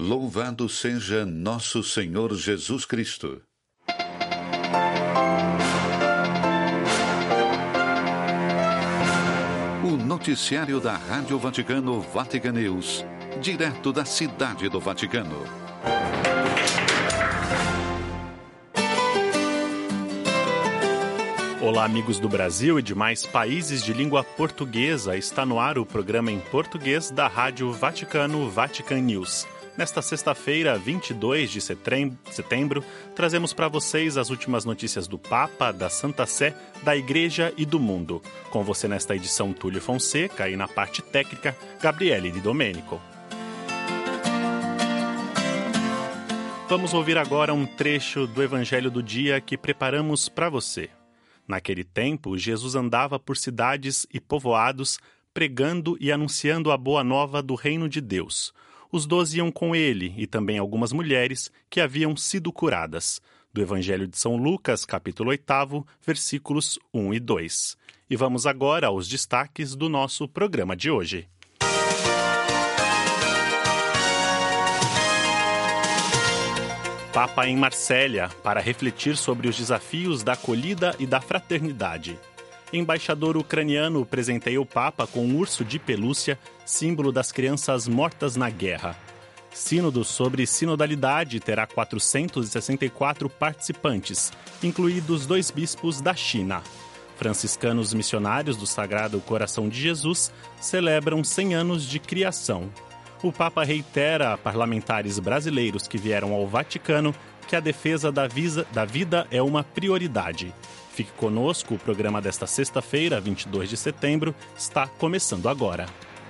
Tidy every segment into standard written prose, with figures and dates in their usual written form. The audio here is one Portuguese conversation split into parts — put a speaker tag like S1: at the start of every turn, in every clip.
S1: Louvado seja nosso Senhor Jesus Cristo. O noticiário da Rádio Vaticano, Vatican News, direto da Cidade do Vaticano.
S2: Olá, amigos do Brasil e demais países de língua portuguesa. Está no ar o programa em português da Rádio Vaticano, Vatican News. Nesta sexta-feira, 22 de setembro, trazemos para vocês as últimas notícias do Papa, da Santa Sé, da Igreja e do mundo. Com você nesta edição, Túlio Fonseca, e na parte técnica, Gabriele Di Domenico. Vamos ouvir agora um trecho do Evangelho do dia que preparamos para você. Naquele tempo, Jesus andava por cidades e povoados, pregando e anunciando a boa nova do reino de Deus. Os 12 iam com ele, e também algumas mulheres que haviam sido curadas. Do Evangelho de São Lucas, capítulo 8, versículos 1 e 2. E vamos agora aos destaques do nosso programa de hoje. Papa em Marsella, para refletir sobre os desafios da acolhida e da fraternidade. Embaixador ucraniano presenteia o Papa com um urso de pelúcia, símbolo das crianças mortas na guerra. Sínodo sobre sinodalidade terá 464 participantes, incluídos 2 bispos da China. Franciscanos missionários do Sagrado Coração de Jesus celebram 100 anos de criação. O Papa reitera a parlamentares brasileiros que vieram ao Vaticano que a defesa da vida é uma prioridade. Fique conosco, o programa desta sexta-feira, 22 de setembro, está começando agora.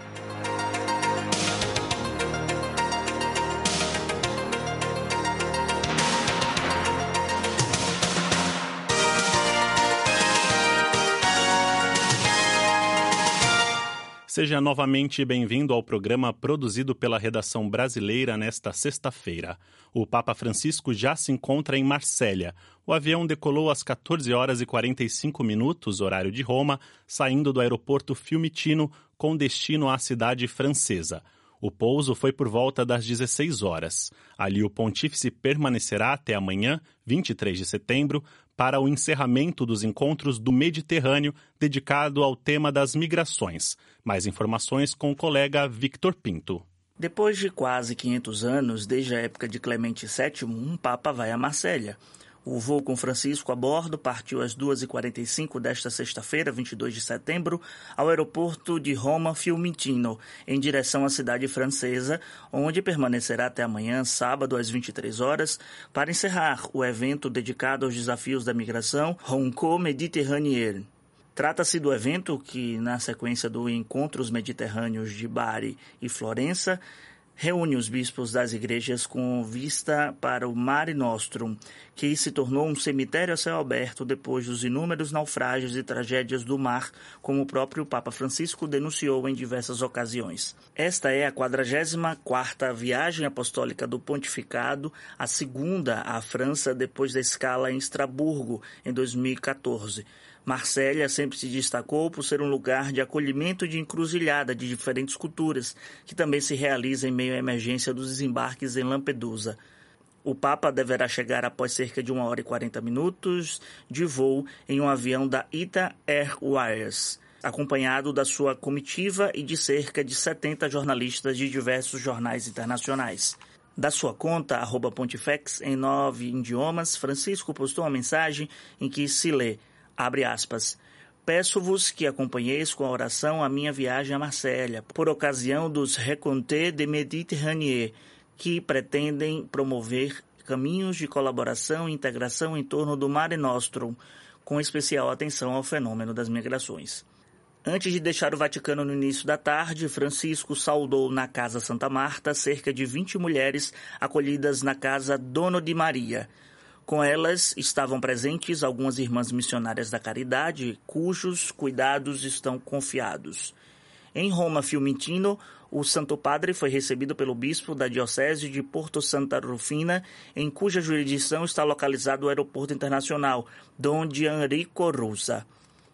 S2: Seja novamente bem-vindo ao programa produzido pela redação brasileira nesta sexta-feira. O Papa Francisco já se encontra em Marsella. O avião decolou às 14 horas e 45 minutos, horário de Roma, saindo do aeroporto Fiumicino com destino à cidade francesa. O pouso foi por volta das 16 horas. Ali o pontífice permanecerá até amanhã, 23 de setembro, para o encerramento dos encontros do Mediterrâneo dedicado ao tema das migrações. Mais informações com o colega Victor Pinto.
S3: Depois de quase 500 anos, desde a época de Clemente VII, um Papa vai a Marsella. O voo com Francisco a bordo partiu às 2h45 desta sexta-feira, 22 de setembro, ao aeroporto de Roma Fiumicino, em direção à cidade francesa, onde permanecerá até amanhã, sábado, às 23 horas, para encerrar o evento dedicado aos desafios da migração Rencontre Méditerranéenne. Trata-se do evento que, na sequência do Encontros Mediterrâneos de Bari e Florença, reúne os bispos das igrejas com vista para o Mare Nostrum, que se tornou um cemitério a céu aberto depois dos inúmeros naufrágios e tragédias do mar, como o próprio Papa Francisco denunciou em diversas ocasiões. Esta é a 44ª viagem apostólica do pontificado, a segunda à França depois da escala em Estrasburgo, em 2014. Marsella sempre se destacou por ser um lugar de acolhimento e de encruzilhada de diferentes culturas, que também se realiza em meio à emergência dos desembarques em Lampedusa. O Papa deverá chegar após cerca de 1h40 de voo em um avião da ITA Airways, acompanhado da sua comitiva e de cerca de 70 jornalistas de diversos jornais internacionais. Da sua conta, @Pontifex, em 9 idiomas, Francisco postou uma mensagem em que se lê: abre aspas, peço-vos que acompanheis com a oração a minha viagem a Marsella, por ocasião dos Rencontres de Méditerranée, que pretendem promover caminhos de colaboração e integração em torno do Mare Nostrum, com especial atenção ao fenômeno das migrações. Antes de deixar o Vaticano no início da tarde, Francisco saudou na Casa Santa Marta cerca de 20 mulheres acolhidas na Casa Dono de Maria. Com elas estavam presentes algumas irmãs missionárias da caridade, cujos cuidados estão confiados. Em Roma Fiumicino, o Santo Padre foi recebido pelo bispo da Diocese de Porto Santa Rufina, em cuja jurisdição está localizado o Aeroporto Internacional Dom Gianrico Rosa.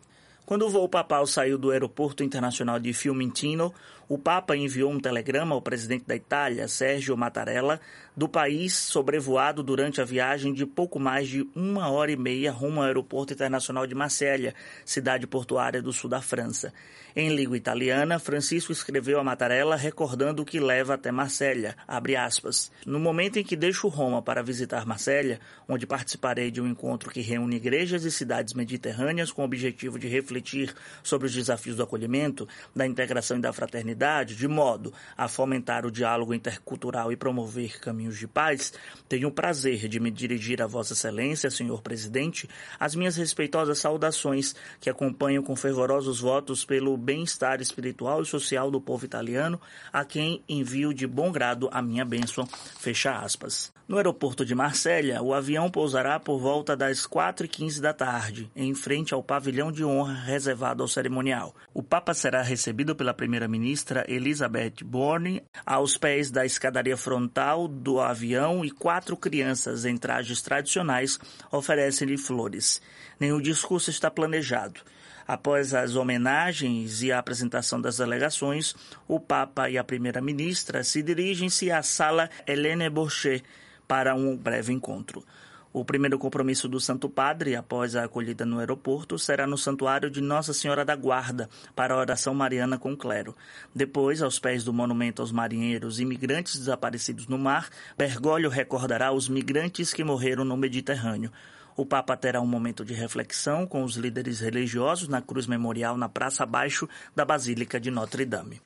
S3: Quando o voo papal saiu do aeroporto internacional de Fiumicino, o Papa enviou um telegrama ao presidente da Itália, Sergio Mattarella, do país sobrevoado durante a viagem de pouco mais de 1h30 rumo ao aeroporto internacional de Marselha, cidade portuária do sul da França. Em língua italiana, Francisco escreveu a Mattarella recordando o que leva até Marselha, abre aspas. No momento em que deixo Roma para visitar Marselha, onde participarei de um encontro que reúne igrejas e cidades mediterrâneas com o objetivo de refletir sobre os desafios do acolhimento, da integração e da fraternidade, de modo a fomentar o diálogo intercultural e promover caminhos de paz, tenho o prazer de me dirigir a Vossa Excelência, Senhor Presidente, as minhas respeitosas saudações que acompanham com fervorosos votos pelo bem-estar espiritual e social do povo italiano, a quem envio de bom grado a minha bênção, fecha aspas. No aeroporto de Marselha, o avião pousará por volta das 4h15 da tarde, em frente ao pavilhão de honra reservado ao cerimonial. O Papa será recebido pela primeira-ministra Elisabeth Borne aos pés da escadaria frontal do avião e 4 crianças em trajes tradicionais oferecem-lhe flores. Nenhum discurso está planejado. Após as homenagens e a apresentação das delegações, o Papa e a primeira-ministra se dirigem-se à sala Hélène Boucher para um breve encontro. O primeiro compromisso do Santo Padre, após a acolhida no aeroporto, será no Santuário de Nossa Senhora da Guarda, para a oração mariana com clero. Depois, aos pés do monumento aos marinheiros e migrantes desaparecidos no mar, Bergoglio recordará os migrantes que morreram no Mediterrâneo. O Papa terá um momento de reflexão com os líderes religiosos na cruz memorial na Praça Abaixo da Basílica de Notre-Dame.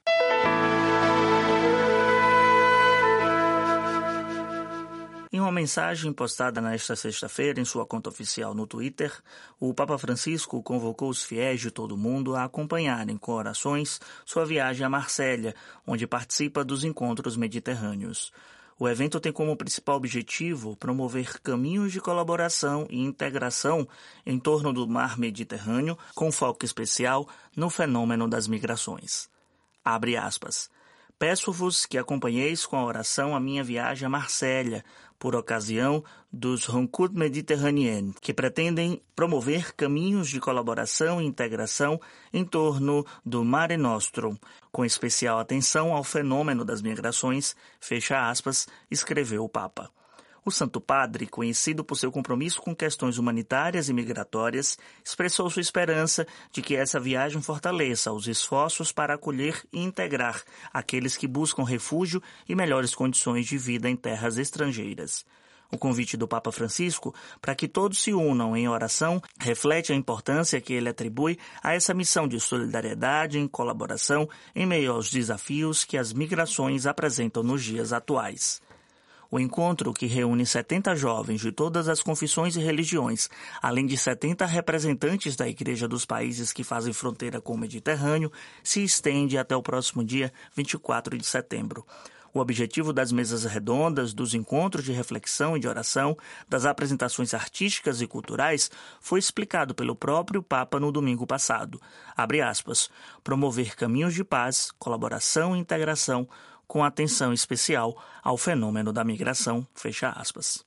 S3: Em uma mensagem postada nesta sexta-feira em sua conta oficial no Twitter, o Papa Francisco convocou os fiéis de todo o mundo a acompanharem com orações sua viagem a Marselha, onde participa dos encontros mediterrâneos. O evento tem como principal objetivo promover caminhos de colaboração e integração em torno do mar Mediterrâneo, com foco especial no fenômeno das migrações. Abre aspas. Peço-vos que acompanheis com a oração a minha viagem a Marselha, por ocasião dos Rencontres Méditerranéennes, que pretendem promover caminhos de colaboração e integração em torno do Mare Nostrum, com especial atenção ao fenômeno das migrações, fecha aspas, escreveu o Papa. O Santo Padre, conhecido por seu compromisso com questões humanitárias e migratórias, expressou sua esperança de que essa viagem fortaleça os esforços para acolher e integrar aqueles que buscam refúgio e melhores condições de vida em terras estrangeiras. O convite do Papa Francisco para que todos se unam em oração reflete a importância que ele atribui a essa missão de solidariedade e colaboração em meio aos desafios que as migrações apresentam nos dias atuais. O encontro, que reúne 70 jovens de todas as confissões e religiões, além de 70 representantes da Igreja dos países que fazem fronteira com o Mediterrâneo, se estende até o próximo dia 24 de setembro. O objetivo das mesas redondas, dos encontros de reflexão e de oração, das apresentações artísticas e culturais, foi explicado pelo próprio Papa no domingo passado. Abre aspas, promover caminhos de paz, colaboração e integração, com atenção especial ao fenômeno da migração, fecha aspas.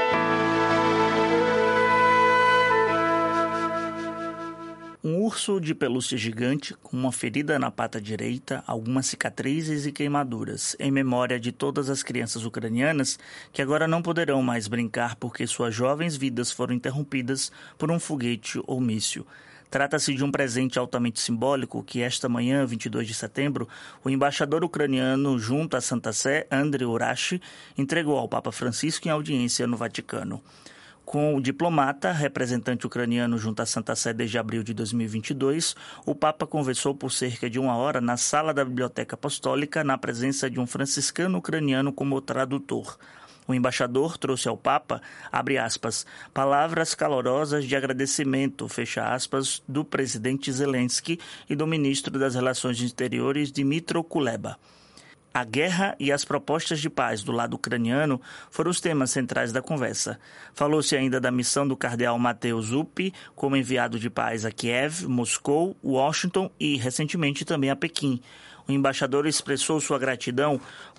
S3: Um urso de pelúcia gigante com uma ferida na pata direita, algumas cicatrizes e queimaduras, em memória de todas as crianças ucranianas que agora não poderão mais brincar porque suas jovens vidas foram interrompidas por um foguete ou míssil. Trata-se de um presente altamente simbólico que esta manhã, 22 de setembro, o embaixador ucraniano junto à Santa Sé, Andrei Urashi, entregou ao Papa Francisco em audiência no Vaticano. Com o diplomata, representante ucraniano junto à Santa Sé desde abril de 2022, o Papa conversou por cerca de 1 hora na sala da Biblioteca Apostólica, na presença de um franciscano ucraniano como tradutor. O embaixador trouxe ao Papa, abre aspas, palavras calorosas de agradecimento, fecha aspas, do presidente Zelensky e do ministro das Relações Exteriores, Dmytro Kuleba. A guerra e as propostas de paz do lado ucraniano foram os temas centrais da conversa. Falou-se ainda da missão do cardeal Mateusz Zuppi como enviado de paz a Kiev, Moscou, Washington e, recentemente, também a Pequim. O embaixador expressou sua gratidão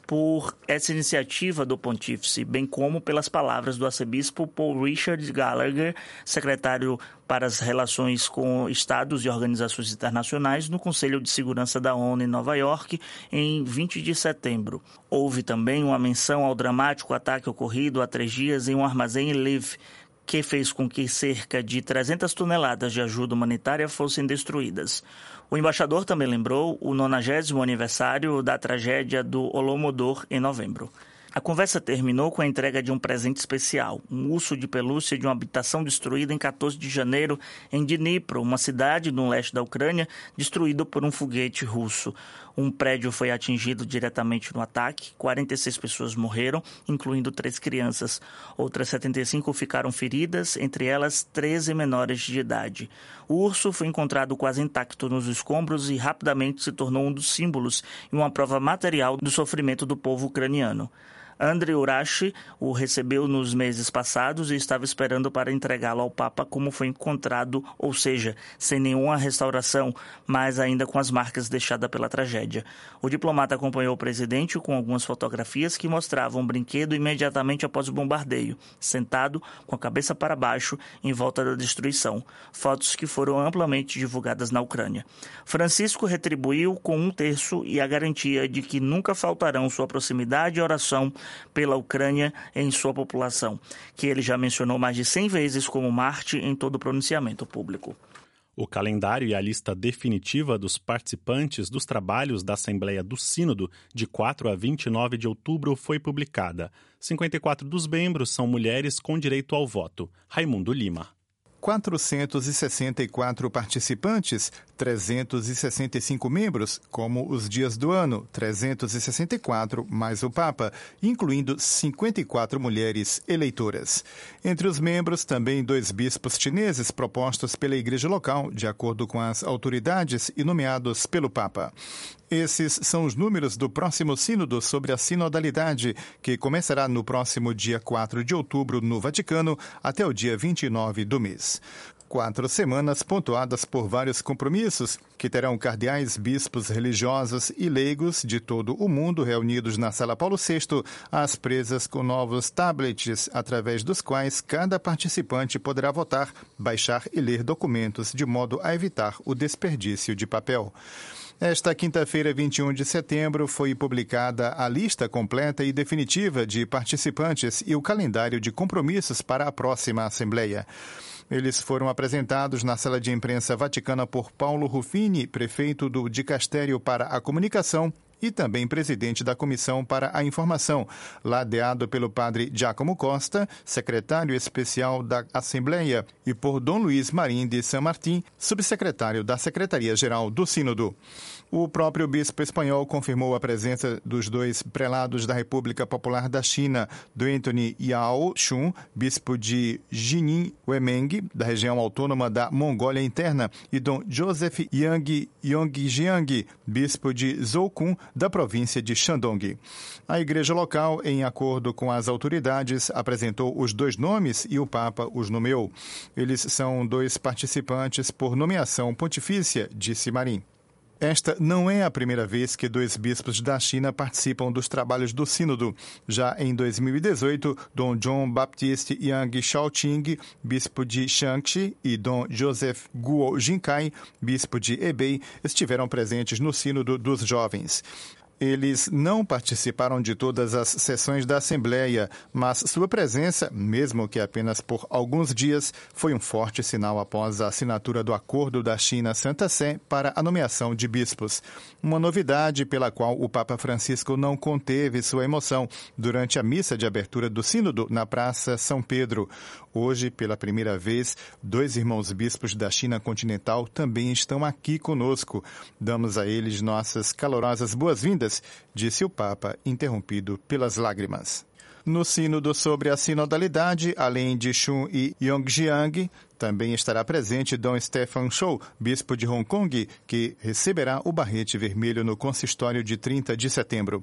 S3: por essa iniciativa do pontífice, bem como pelas palavras do arcebispo Paul Richard Gallagher, secretário para as relações com estados e organizações internacionais no Conselho de Segurança da ONU em Nova York, em 20 de setembro. Houve também uma menção ao dramático ataque ocorrido há 3 dias em um armazém em Lviv, que fez com que cerca de 300 toneladas de ajuda humanitária fossem destruídas. O embaixador também lembrou o 90º aniversário da tragédia do Holodomor em novembro. A conversa terminou com a entrega de um presente especial, um urso de pelúcia de uma habitação destruída em 14 de janeiro em Dnipro, uma cidade no leste da Ucrânia, destruído por um foguete russo. Um prédio foi atingido diretamente no ataque, 46 pessoas morreram, incluindo 3 crianças. Outras 75 ficaram feridas, entre elas 13 menores de idade. O urso foi encontrado quase intacto nos escombros e rapidamente se tornou um dos símbolos e uma prova material do sofrimento do povo ucraniano. Andrei Urashi o recebeu nos meses passados e estava esperando para entregá-lo ao Papa como foi encontrado, ou seja, sem nenhuma restauração, mas ainda com as marcas deixadas pela tragédia. O diplomata acompanhou o presidente com algumas fotografias que mostravam o brinquedo imediatamente após o bombardeio, sentado com a cabeça para baixo em volta da destruição, fotos que foram amplamente divulgadas na Ucrânia. Francisco retribuiu com 1/3 e a garantia de que nunca faltarão sua proximidade e oração pela Ucrânia em sua população, que ele já mencionou mais de 100 vezes como Marte em todo o pronunciamento público.
S2: O calendário e a lista definitiva dos participantes dos trabalhos da Assembleia do Sínodo de 4 a 29 de outubro foi publicada. 54 dos membros são mulheres com direito ao voto. Raimundo Lima.
S4: 464 participantes, 365 membros, como os dias do ano, 364 mais o Papa, incluindo 54 mulheres eleitoras. Entre os membros, também 2 bispos chineses propostos pela igreja local, de acordo com as autoridades, e nomeados pelo Papa. Esses são os números do próximo sínodo sobre a sinodalidade, que começará no próximo dia 4 de outubro no Vaticano até o dia 29 do mês. 4 semanas pontuadas por vários compromissos, que terão cardeais, bispos, religiosos e leigos de todo o mundo reunidos na Sala Paulo VI, às presas com novos tablets, através dos quais cada participante poderá votar, baixar e ler documentos, de modo a evitar o desperdício de papel. Esta quinta-feira, 21 de setembro, foi publicada a lista completa e definitiva de participantes e o calendário de compromissos para a próxima Assembleia. Eles foram apresentados na sala de imprensa vaticana por Paulo Ruffini, prefeito do Dicastério para a Comunicação e também presidente da Comissão para a Informação, ladeado pelo padre Giacomo Costa, secretário especial da Assembleia, e por Dom Luiz Marim de San Martín, subsecretário da Secretaria-Geral do Sínodo. O próprio bispo espanhol confirmou a presença dos 2 prelados da República Popular da China, do Anthony Yao Xun, bispo de Jining Wemeng, da região autônoma da Mongólia Interna, e Dom Joseph Yang Yongjiang, bispo de Zhoukun, da província de Shandong. A igreja local, em acordo com as autoridades, apresentou os 2 nomes e o Papa os nomeou. Eles são 2 participantes por nomeação pontifícia, disse Marim. Esta não é a primeira vez que 2 bispos da China participam dos trabalhos do Sínodo. Já em 2018, Dom John Baptiste Yang Shaoqing, bispo de Shaanxi, e Dom Joseph Guo Jinkai, bispo de Hebei, estiveram presentes no Sínodo dos Jovens. Eles não participaram de todas as sessões da Assembleia, mas sua presença, mesmo que apenas por alguns dias, foi um forte sinal após a assinatura do Acordo da China-Santa Sé para a nomeação de bispos. Uma novidade pela qual o Papa Francisco não conteve sua emoção durante a missa de abertura do Sínodo na Praça São Pedro. Hoje, pela primeira vez, 2 irmãos bispos da China continental também estão aqui conosco. Damos a eles nossas calorosas boas-vindas, disse o Papa, interrompido pelas lágrimas. No sínodo sobre a sinodalidade, além de Xun e Yongjiang, também estará presente Dom Stephen Chow, bispo de Hong Kong, que receberá o barrete vermelho no consistório de 30 de setembro.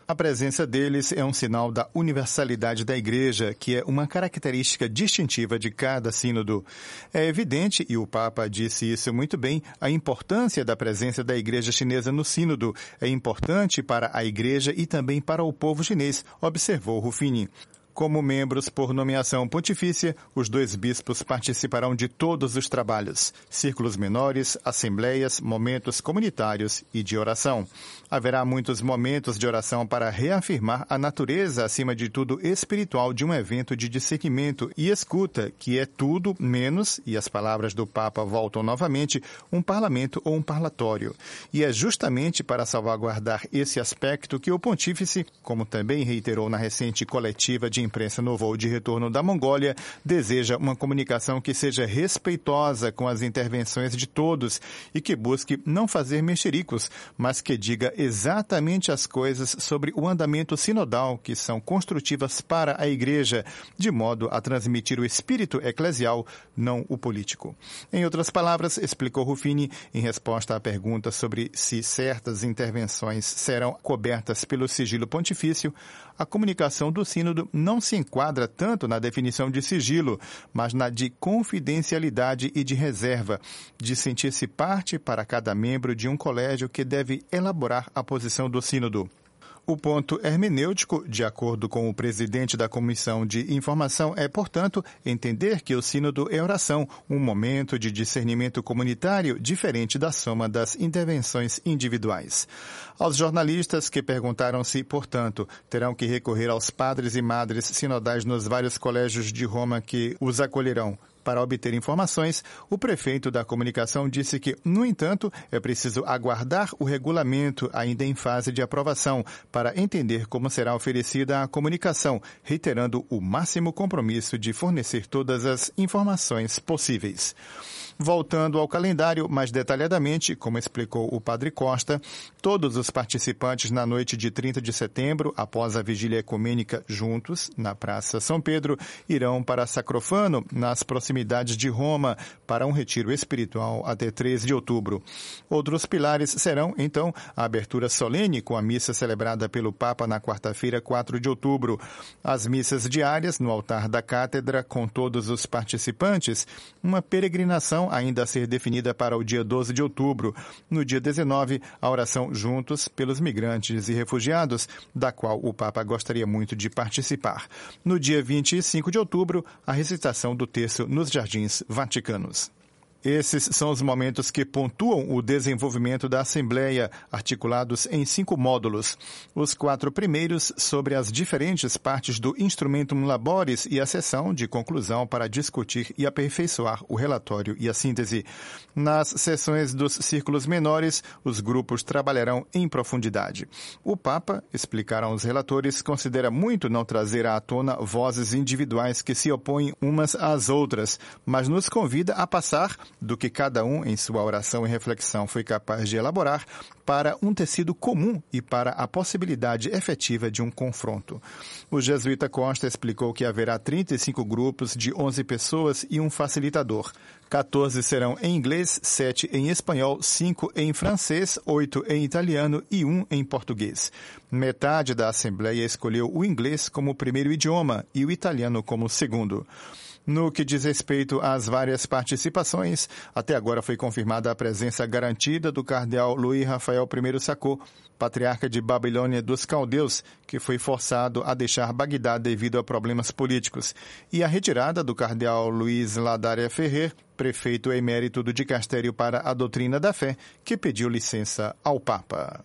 S4: A presença deles é um sinal da universalidade da Igreja, que é uma característica distintiva de cada sínodo. É evidente, e o Papa disse isso muito bem, a importância da presença da Igreja chinesa no sínodo. É importante para a Igreja e também para o povo chinês, observou Ruffini. Como membros por nomeação pontifícia, os 2 bispos participarão de todos os trabalhos, círculos menores, assembleias, momentos comunitários e de oração. Haverá muitos momentos de oração para reafirmar a natureza, acima de tudo, espiritual de um evento de discernimento e escuta, que é tudo menos, e as palavras do Papa voltam novamente, um parlamento ou um parlatório. E é justamente para salvaguardar esse aspecto que o pontífice, como também reiterou na recente coletiva de imprensa no voo de retorno da Mongólia, deseja uma comunicação que seja respeitosa com as intervenções de todos e que busque não fazer mexericos, mas que diga exatamente as coisas sobre o andamento sinodal que são construtivas para a Igreja, de modo a transmitir o espírito eclesial, não o político. Em outras palavras, explicou Ruffini, em resposta à pergunta sobre se certas intervenções serão cobertas pelo sigilo pontifício, a comunicação do sínodo não se enquadra tanto na definição de sigilo, mas na de confidencialidade e de reserva, de sentir-se parte para cada membro de um colégio que deve elaborar a posição do sínodo. O ponto hermenêutico, de acordo com o presidente da Comissão de Informação, é, portanto, entender que o sínodo é oração, um momento de discernimento comunitário diferente da soma das intervenções individuais. Aos jornalistas que perguntaram se, portanto, terão que recorrer aos padres e madres sinodais nos vários colégios de Roma que os acolherão para obter informações, o prefeito da comunicação disse que, no entanto, é preciso aguardar o regulamento ainda em fase de aprovação para entender como será oferecida a comunicação, reiterando o máximo compromisso de fornecer todas as informações possíveis. Voltando ao calendário mais detalhadamente, como explicou o padre Costa, todos os participantes na noite de 30 de setembro, após a vigília ecumênica juntos, na Praça São Pedro, irão para Sacrofano, nas proximidades de Roma, para um retiro espiritual até 3 de outubro. Outros pilares serão, então, a abertura solene com a missa celebrada pelo Papa na quarta-feira, 4 de outubro, as missas diárias no altar da cátedra com todos os participantes, uma peregrinação ainda a ser definida para o dia 12 de outubro. No dia 19, a oração Juntos pelos Migrantes e Refugiados, da qual o Papa gostaria muito de participar. No dia 25 de outubro, a recitação do terço nos Jardins Vaticanos. Esses são os momentos que pontuam o desenvolvimento da Assembleia, articulados em 5 módulos. Os 4 primeiros sobre as diferentes partes do Instrumentum Laboris e a sessão de conclusão para discutir e aperfeiçoar o relatório e a síntese. Nas sessões dos círculos menores, os grupos trabalharão em profundidade. O Papa, explicaram os relatores, considera muito não trazer à tona vozes individuais que se opõem umas às outras, mas nos convida a passar do que cada um, em sua oração e reflexão, foi capaz de elaborar, para um tecido comum e para a possibilidade efetiva de um confronto. O jesuíta Costa explicou que haverá 35 grupos de 11 pessoas e um facilitador. 14 serão em inglês, 7 em espanhol, 5 em francês, 8 em italiano e 1 em português. Metade da Assembleia escolheu o inglês como primeiro idioma e o italiano como segundo. No que diz respeito às várias participações, até agora foi confirmada a presença garantida do cardeal Luís Rafael I Sacco, patriarca de Babilônia dos Caldeus, que foi forçado a deixar Bagdá devido a problemas políticos, e a retirada do cardeal Luiz Ladária Ferrer, prefeito emérito do Dicastério para a Doutrina da Fé, que pediu licença ao Papa.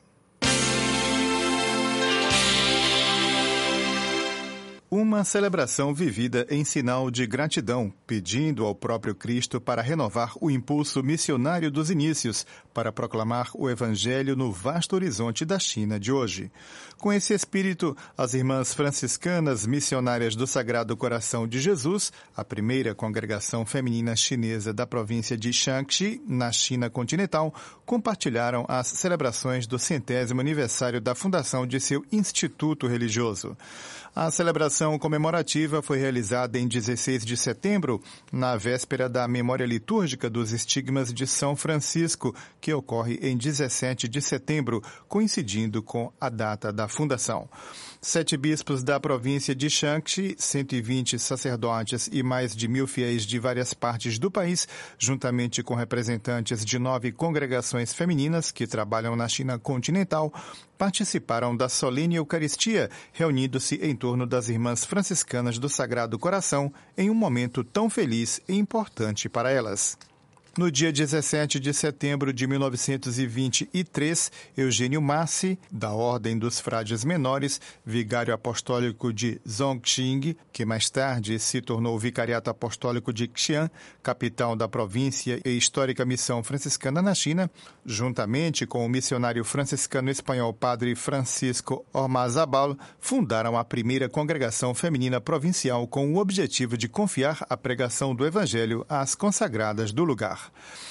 S4: Uma celebração vivida em sinal de gratidão, pedindo ao próprio Cristo para renovar o impulso missionário dos inícios, para proclamar o Evangelho no vasto horizonte da China de hoje. Com esse espírito, as irmãs franciscanas missionárias do Sagrado Coração de Jesus, a primeira congregação feminina chinesa da província de Shaanxi, na China continental, compartilharam as celebrações do 100º aniversário da fundação de seu instituto religioso. A celebração missão comemorativa foi realizada em 16 de setembro, na véspera da memória litúrgica dos estigmas de São Francisco, que ocorre em 17 de setembro, coincidindo com a data da fundação. 7 bispos da província de Shanxi, 120 sacerdotes e mais de 1.000 fiéis de várias partes do país, juntamente com representantes de 9 congregações femininas que trabalham na China continental, participaram da solene Eucaristia, reunindo-se em torno das Irmãs Franciscanas do Sagrado Coração em um momento tão feliz e importante para elas. No dia 17 de setembro de 1923, Eugênio Massi, da Ordem dos Frades Menores, vigário apostólico de Zhongqing, que mais tarde se tornou vicariato apostólico de Xi'an, capital da província e histórica missão franciscana na China, juntamente com o missionário franciscano espanhol Padre Francisco Ormazabal, fundaram a primeira congregação feminina provincial com o objetivo de confiar a pregação do Evangelho às consagradas do lugar.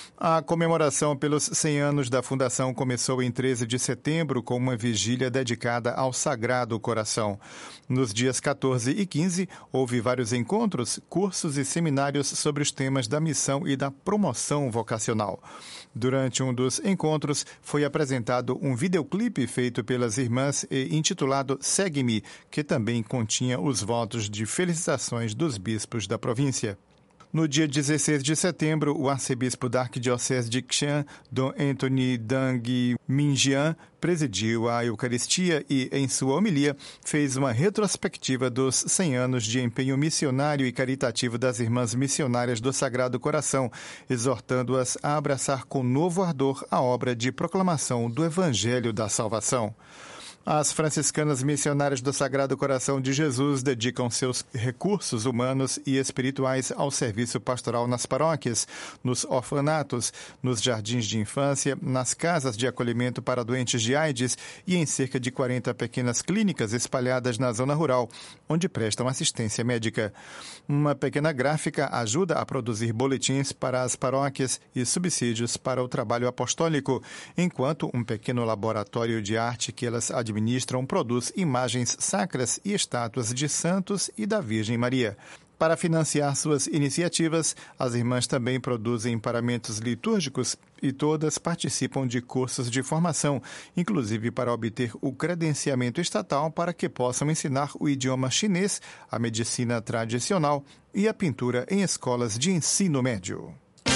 S4: A comemoração pelos 100 anos da fundação começou em 13 de setembro com uma vigília dedicada ao Sagrado Coração. Nos dias 14 e 15, houve vários encontros, cursos e seminários sobre os temas da missão e da promoção vocacional. Durante um dos encontros, foi apresentado um videoclipe feito pelas irmãs e intitulado Segue-me, que também continha os votos de felicitações dos bispos da província. No dia 16 de setembro, o arcebispo da Arquidiocese de Xi'an, Dom Anthony Dang Minjian, presidiu a Eucaristia e, em sua homilia, fez uma retrospectiva dos 100 anos de empenho missionário e caritativo das Irmãs Missionárias do Sagrado Coração, exortando-as a abraçar com novo ardor a obra de proclamação do Evangelho da Salvação. As franciscanas missionárias do Sagrado Coração de Jesus dedicam seus recursos humanos e espirituais ao serviço pastoral nas paróquias, nos orfanatos, nos jardins de infância, nas casas de acolhimento para doentes de AIDS e em cerca de 40 pequenas clínicas espalhadas na zona rural, onde prestam assistência médica. Uma pequena gráfica ajuda a produzir boletins para as paróquias e subsídios para o trabalho apostólico, enquanto um pequeno laboratório de arte que elas administram produz imagens sacras e estátuas de santos e da Virgem Maria. Para financiar suas iniciativas, as irmãs também produzem paramentos litúrgicos e todas participam de cursos de formação, inclusive para obter o credenciamento estatal para que possam ensinar o idioma chinês, a medicina tradicional e a pintura em escolas de ensino médio.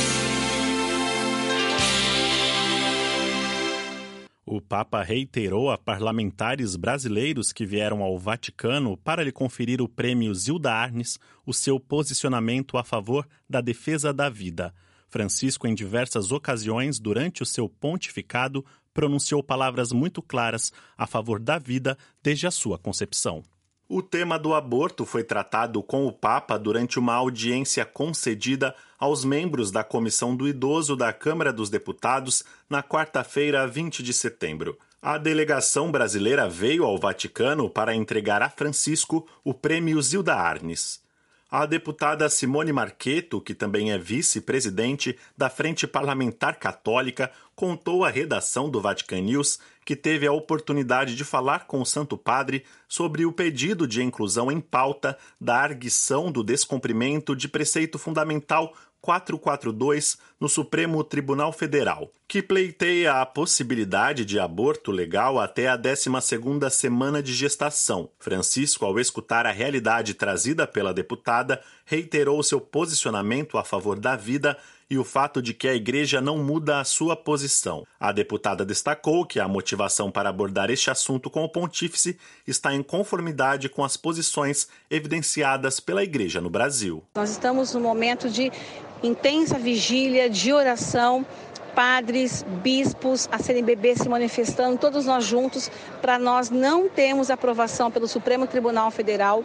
S2: O Papa reiterou a parlamentares brasileiros que vieram ao Vaticano para lhe conferir o prêmio Zilda Arnes o seu posicionamento a favor da defesa da vida. Francisco, em diversas ocasiões durante o seu pontificado, pronunciou palavras muito claras a favor da vida desde a sua concepção. O tema do aborto foi tratado com o Papa durante uma audiência concedida aos membros da Comissão do Idoso da Câmara dos Deputados na quarta-feira, 20 de setembro. A delegação brasileira veio ao Vaticano para entregar a Francisco o prêmio Zilda Arnes. A deputada Simone Marchetto, que também é vice-presidente da Frente Parlamentar Católica, contou à redação do Vatican News que teve a oportunidade de falar com o Santo Padre sobre o pedido de inclusão em pauta da arguição do descumprimento de preceito fundamental 442 no Supremo Tribunal Federal, que pleiteia a possibilidade de aborto legal até a 12ª semana de gestação. Francisco, ao escutar a realidade trazida pela deputada, reiterou seu posicionamento a favor da vida e o fato de que a Igreja não muda a sua posição. A deputada destacou que a motivação para abordar este assunto com o pontífice está em conformidade com as posições evidenciadas pela Igreja no Brasil.
S5: Nós estamos num momento de intensa vigília, de oração, padres, bispos, a CNBB se manifestando, todos nós juntos, para nós não termos aprovação pelo Supremo Tribunal Federal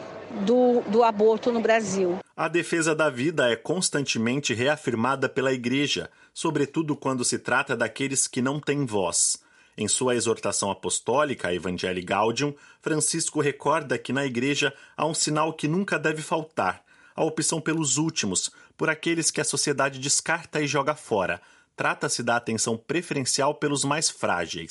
S5: do aborto no Brasil.
S2: A defesa da vida é constantemente reafirmada pela Igreja, sobretudo quando se trata daqueles que não têm voz. Em sua exortação apostólica, Evangelii Gaudium, Francisco recorda que na Igreja há um sinal que nunca deve faltar, a opção pelos últimos, por aqueles que a sociedade descarta e joga fora. Trata-se da atenção preferencial pelos mais frágeis.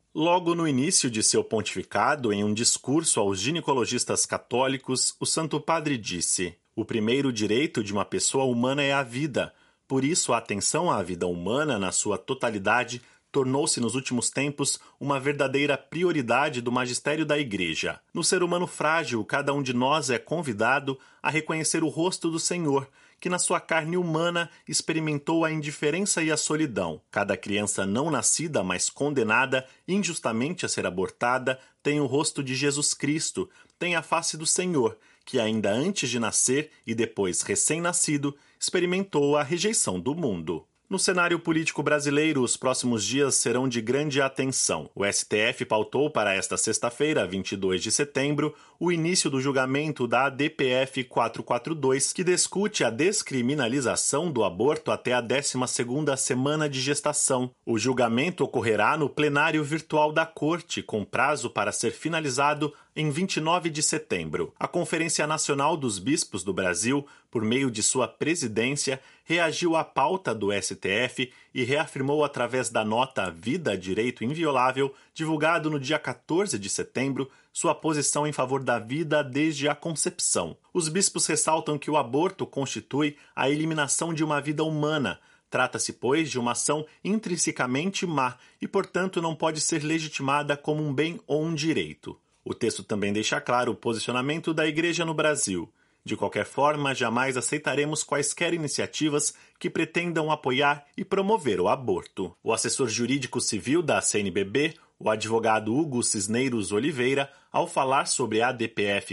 S2: Logo no início de seu pontificado, em um discurso aos ginecologistas católicos, o Santo Padre disse: "O primeiro direito de uma pessoa humana é a vida. Por isso, a atenção à vida humana, na sua totalidade, tornou-se nos últimos tempos uma verdadeira prioridade do magistério da Igreja. No ser humano frágil, cada um de nós é convidado a reconhecer o rosto do Senhor, que na sua carne humana experimentou a indiferença e a solidão. Cada criança não nascida, mas condenada injustamente a ser abortada, tem o rosto de Jesus Cristo, tem a face do Senhor, que ainda antes de nascer e depois recém-nascido, experimentou a rejeição do mundo." No cenário político brasileiro, os próximos dias serão de grande atenção. O STF pautou para esta sexta-feira, 22 de setembro, o início do julgamento da ADPF 442, que discute a descriminalização do aborto até a 12ª semana de gestação. O julgamento ocorrerá no plenário virtual da Corte, com prazo para ser finalizado em 29 de setembro. A Conferência Nacional dos Bispos do Brasil, por meio de sua presidência, reagiu à pauta do STF e reafirmou através da nota Vida, Direito Inviolável, divulgado no dia 14 de setembro, sua posição em favor da vida desde a concepção. Os bispos ressaltam que o aborto constitui a eliminação de uma vida humana. Trata-se, pois, de uma ação intrinsecamente má e, portanto, não pode ser legitimada como um bem ou um direito. O texto também deixa claro o posicionamento da Igreja no Brasil. De qualquer forma, jamais aceitaremos quaisquer iniciativas que pretendam apoiar e promover o aborto. O assessor jurídico civil da CNBB, o advogado Hugo Cisneiros Oliveira, ao falar sobre a ADPF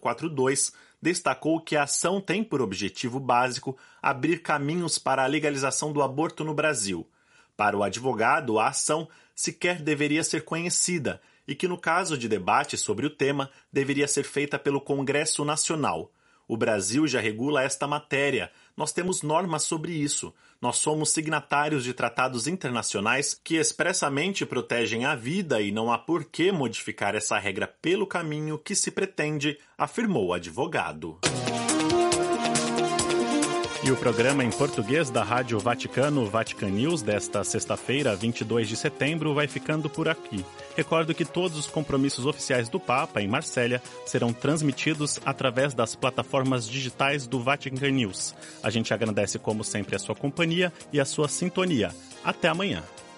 S2: 442, destacou que a ação tem por objetivo básico abrir caminhos para a legalização do aborto no Brasil. Para o advogado, a ação sequer deveria ser conhecida e que, no caso de debate sobre o tema, deveria ser feita pelo Congresso Nacional. O Brasil já regula esta matéria. Nós temos normas sobre isso. Nós somos signatários de tratados internacionais que expressamente protegem a vida e não há por que modificar essa regra pelo caminho que se pretende, afirmou o advogado. E o programa em português da Rádio Vaticano, Vatican News, desta sexta-feira, 22 de setembro, vai ficando por aqui. Recordo que todos os compromissos oficiais do Papa em Marsella serão transmitidos através das plataformas digitais do Vatican News. A gente agradece, como sempre, a sua companhia e a sua sintonia. Até amanhã.